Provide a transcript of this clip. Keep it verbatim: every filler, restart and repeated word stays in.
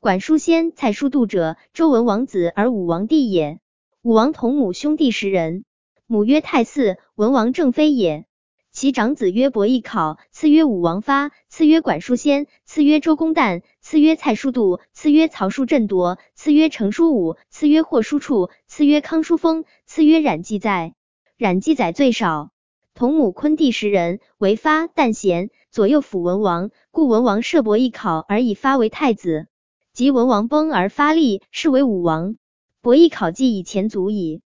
管叔先、蔡叔度者，周文王子而武王弟也。武王同母兄弟十人，母曰太姒，文王正妃也。其长子曰伯邑考，次曰武王发，次曰管叔先，次曰周公旦，次曰蔡叔度，次曰曹叔振铎，次曰成叔武，次曰霍叔处，次曰康叔封，次曰冉季载。冉季载最少。同母昆弟十人，为发、旦贤，左右辅文王，故文王设伯邑考而以发为太子。及文王崩而发立，是为武王。伯邑考既以前族矣。